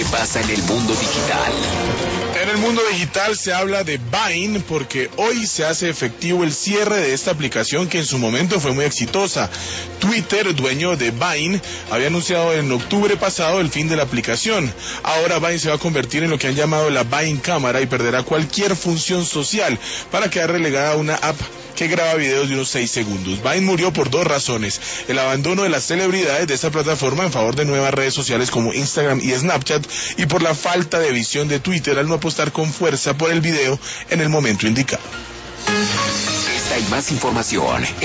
pasa en el mundo digital. En el mundo digital se habla de Vine porque hoy se hace efectivo el cierre de esta aplicación que en su momento fue muy exitosa. Twitter, dueño de Vine, había anunciado en octubre pasado el fin de la aplicación. Ahora Vine se va a convertir en lo que han llamado la Vine Cámara y perderá cualquier función social para quedar relegada a una app que graba videos de unos 6 segundos. Vine murió por dos razones: el abandono de las celebridades de esta plataforma en favor de nuevas redes sociales como Instagram y Snapchat, y por la falta de visión de Twitter al no apostar con fuerza por el video en el momento indicado. Esta y más información